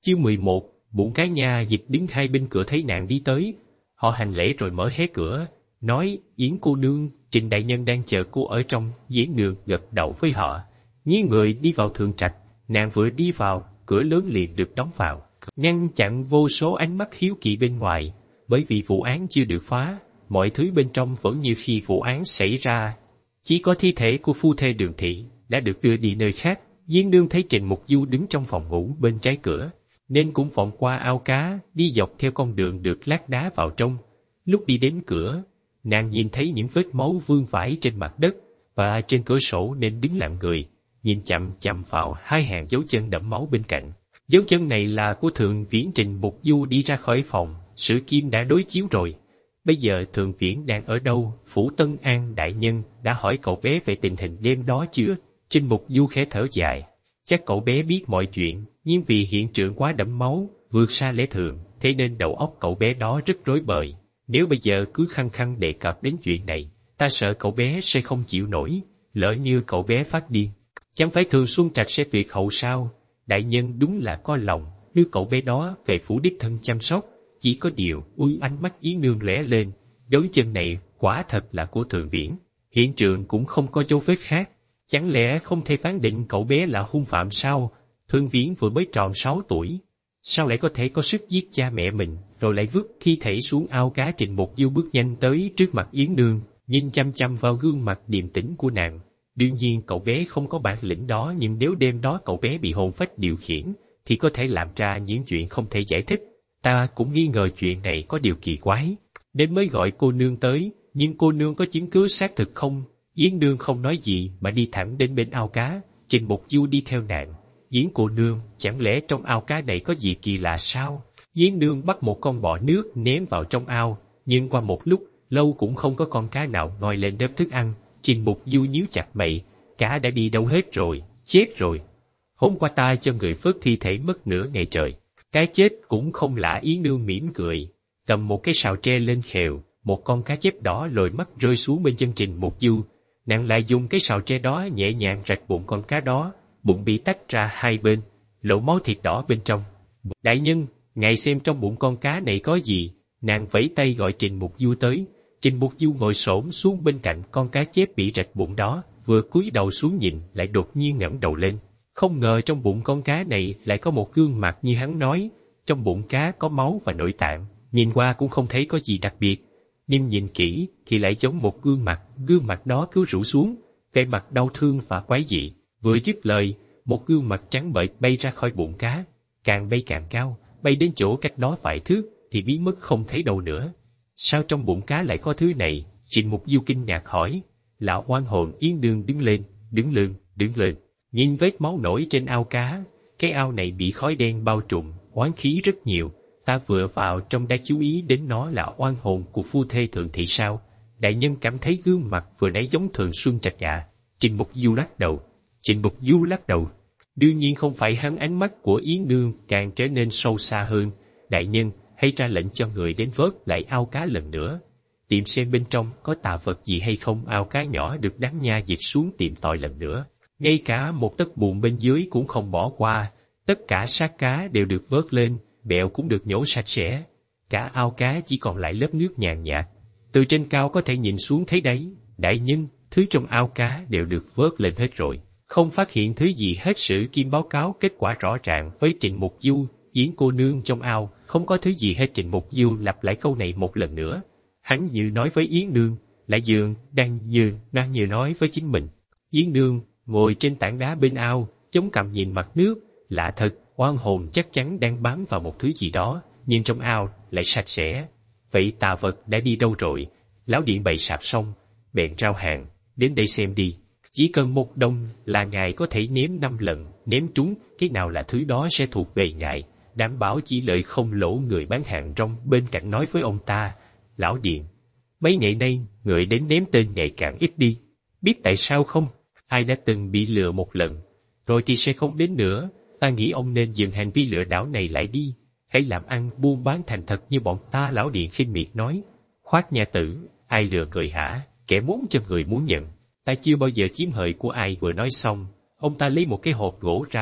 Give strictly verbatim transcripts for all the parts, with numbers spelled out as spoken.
Chương mười một, bụng cá nha dịch đứng hai bên cửa thấy nàng đi tới. Họ hành lễ rồi mở hé cửa, nói, Yến cô nương, Trình đại nhân đang chờ cô ở trong. Yến Nương gật đầu với họ, nghiêng người đi vào thượng trạch. Nàng vừa đi vào, cửa lớn liền được đóng vào, ngăn chặn vô số ánh mắt hiếu kỳ bên ngoài. Bởi vì vụ án chưa được phá, mọi thứ bên trong vẫn như khi vụ án xảy ra. Chỉ có thi thể của phu thê Đường Thị đã được đưa đi nơi khác. Yến Nương thấy Trình Mục Du đứng trong phòng ngủ bên trái cửa, nên cũng vòng qua ao cá, đi dọc theo con đường được lát đá vào trong. Lúc đi đến cửa, nàng nhìn thấy những vết máu vương vãi trên mặt đất và trên cửa sổ nên đứng lặng người, nhìn chậm chậm vào hai hàng dấu chân đẫm máu bên cạnh. Dấu chân này là của Thượng Viễn. Trình Mục Du đi ra khỏi phòng, sử kim đã đối chiếu rồi. Bây giờ Thượng Viễn đang ở đâu? Phủ Tân An đại nhân đã hỏi cậu bé về tình hình đêm đó chưa? Trình Mục Du khẽ thở dài. Chắc cậu bé biết mọi chuyện, nhưng vì hiện trường quá đẫm máu, vượt xa lẽ thường, thế nên đầu óc cậu bé đó rất rối bời. Nếu bây giờ cứ khăng khăng đề cập đến chuyện này, ta sợ cậu bé sẽ không chịu nổi. Lỡ như cậu bé phát điên, chẳng phải Thường Xuân Trạch sẽ tuyệt hậu sao? Đại nhân đúng là có lòng, đưa cậu bé đó về phủ đích thân chăm sóc. Chỉ có điều, ui, ánh mắt Yến Nương lóe lên, dấu chân này quả thật là của Thượng Viễn. Hiện trường cũng không có dấu vết khác, chẳng lẽ không thể phán định cậu bé là hung phạm sao? Thượng Viễn vừa mới tròn sáu tuổi, sao lại có thể có sức giết cha mẹ mình, rồi lại vứt thi thể xuống ao cá? Trình Mục Du bước nhanh tới trước mặt Yến Nương, nhìn chăm chăm vào gương mặt điềm tĩnh của nàng. Đương nhiên cậu bé không có bản lĩnh đó, nhưng nếu đêm đó cậu bé bị hồn phách điều khiển, thì có thể làm ra những chuyện không thể giải thích. Ta cũng nghi ngờ chuyện này có điều kỳ quái, nên mới gọi cô nương tới, nhưng cô nương có chứng cứ xác thực không? Yến Nương không nói gì mà đi thẳng đến bên ao cá. Trình Mục Du đi theo nàng. Yến cô nương, chẳng lẽ trong ao cá này có gì kỳ lạ sao? Yến Nương bắt một con bọ nước ném vào trong ao, nhưng qua một lúc lâu cũng không có con cá nào ngoi lên đớp thức ăn. Trình Mục Du nhíu chặt mày, cá đã đi đâu hết rồi? Chết rồi. Hôm qua ta cho người vớt thi thể mất nửa ngày trời, cái chết cũng không lạ. Yến Nương mỉm cười, cầm một cái sào tre lên khều, một con cá chép đỏ lồi mắt rơi xuống bên chân Trình Mục Du. Nàng lại dùng cái sào tre đó nhẹ nhàng rạch bụng con cá đó, bụng bị tách ra hai bên, lộ máu thịt đỏ bên trong. Đại nhân, ngài xem trong bụng con cá này có gì? Nàng vẫy tay gọi Trình Mục Du tới. Trình Mục Du ngồi xổm xuống bên cạnh con cá chép bị rạch bụng đó, vừa cúi đầu xuống nhìn, lại đột nhiên ngẩng đầu lên. Không ngờ trong bụng con cá này lại có một gương mặt như hắn nói. Trong bụng cá có máu và nội tạng, nhìn qua cũng không thấy có gì đặc biệt, nhưng nhìn kỹ thì lại giống một gương mặt. Gương mặt đó cứ rũ xuống, vẻ mặt đau thương và quái dị. Vừa dứt lời, một gương mặt trắng bệch bay ra khỏi bụng cá, càng bay càng cao, bay đến chỗ cách đó vài thước thì biến mất không thấy đâu nữa. Sao trong bụng cá lại có thứ này? Trình Mục Du kinh ngạc hỏi. Lão oan hồn. Yến Nương đứng lên, đứng lên, đứng lên, nhìn vết máu nổi trên ao cá. Cái ao này bị khói đen bao trùm, oán khí rất nhiều. Ta vừa vào trong đã chú ý đến nó là oan hồn của phu thê Thượng Thị sao? Đại nhân cảm thấy gương mặt vừa nãy giống Thường Xuân Trạch ạ? Trình Mục Du lắc đầu. Trình Mục Du lắc đầu. Đương nhiên không phải hắn. Ánh mắt của Yến Nương càng trở nên sâu xa hơn. Đại nhân, hãy ra lệnh cho người đến vớt lại ao cá lần nữa, tìm xem bên trong có tà vật gì hay không. Ao cá nhỏ được đám nha dịch xuống tìm tòi lần nữa, ngay cả một tấc bùn bên dưới cũng không bỏ qua. Tất cả xác cá đều được vớt lên, bẹo cũng được nhổ sạch sẽ. Cả ao cá chỉ còn lại lớp nước nhàn nhạt, từ trên cao có thể nhìn xuống thấy đáy. Đại nhân, thứ trong ao cá đều được vớt lên hết rồi, không phát hiện thứ gì hết. Sử Kim báo cáo kết quả rõ ràng với Trình Mục Du. Yến cô nương, trong ao không có thứ gì hết. Trình Mục Du lặp lại câu này một lần nữa. Hắn như nói với Yến Nương, lại dường đang như đang như nói với chính mình. Yến Nương ngồi trên tảng đá bên ao, chống cằm nhìn mặt nước. Lạ thật, oan hồn chắc chắn đang bám vào một thứ gì đó, nhưng trong ao lại sạch sẽ. Vậy tà vật đã đi đâu rồi? Lão điện bày sạp xong, bèn trao hàng, đến đây xem đi. Chỉ cần một đồng là ngài có thể nếm năm lần, nếm trúng cái nào là thứ đó sẽ thuộc về ngài, đảm bảo chỉ lợi không lỗ. Người bán hàng rong bên cạnh nói với ông ta. Lão điện, mấy ngày nay người đến nếm tên ngày càng ít đi, biết tại sao không? Ai đã từng bị lừa một lần, rồi thì sẽ không đến nữa. Ta nghĩ ông nên dừng hành vi lừa đảo này lại đi, hãy làm ăn buôn bán thành thật như bọn ta. Lão điện khinh miệt nói. Khoác nhà tử, ai lừa người hả? Kẻ muốn cho người muốn nhận, ta chưa bao giờ chiếm hời của ai. Vừa nói xong, ông ta lấy một cái hộp gỗ ra,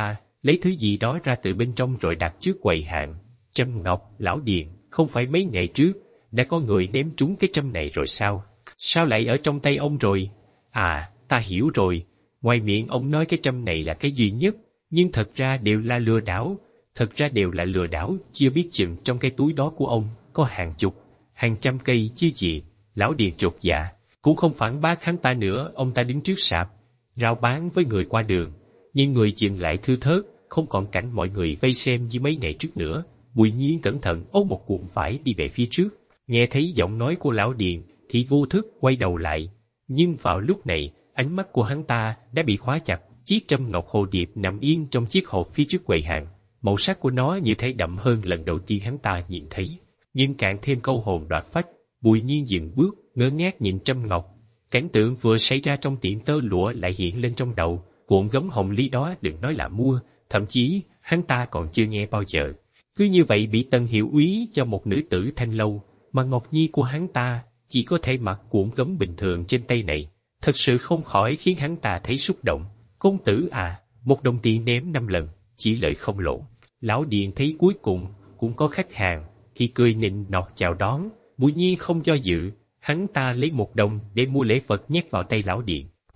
lấy thứ gì đó ra từ bên trong rồi đặt trước quầy hàng. Trâm ngọc, Lão Điền, không phải mấy ngày trước, đã có người ném trúng cái trâm này rồi sao? Sao lại ở trong tay ông rồi? À, ta hiểu rồi, ngoài miệng ông nói cái trâm này là cái duy nhất, nhưng thật ra đều là lừa đảo, thật ra đều là lừa đảo, chưa biết chừng trong cái túi đó của ông có hàng chục, hàng trăm cây chứ gì. Lão Điền chột dạ, cũng không phản bác hắn ta nữa. Ông ta đứng trước sạp, rao bán với người qua đường, nhưng người dừng lại thưa thớt, không còn cảnh mọi người vây xem như mấy ngày trước nữa. Bùi Nhiên cẩn thận ôm một cuộn vải đi về phía trước, nghe thấy giọng nói của Lão Điền thì vô thức quay đầu lại, nhưng vào lúc này ánh mắt của hắn ta đã bị khóa chặt chiếc trâm ngọc hồ điệp nằm yên trong chiếc hộp phía trước quầy hàng. Màu sắc của nó như thấy đậm hơn lần đầu tiên hắn ta nhìn thấy, nhưng càng thêm câu hồn đoạt phách. Bùi Nhiên dừng bước, ngơ ngác nhìn trâm ngọc. Cảnh tượng vừa xảy ra trong tiệm tơ lụa lại hiện lên trong đầu. Cuộn gấm hồng ly đó đừng nói là mua, thậm chí hắn ta còn chưa nghe bao giờ. Cứ như vậy bị Tần Hiệu Úy cho một nữ tử thanh lâu, mà Ngọc Nhi của hắn ta chỉ có thể mặc cuộn gấm bình thường trên tay này, thật sự không khỏi khiến hắn ta thấy xúc động. Công tử à, một đồng tiền ném năm lần, chỉ lợi không lỗ. Lão Điền thấy cuối cùng cũng có khách hàng, thì cười nịnh nọt chào đón. Bùi Nhiên không do dự, hắn ta lấy một đồng để mua lễ vật nhét vào tay Lão Điền.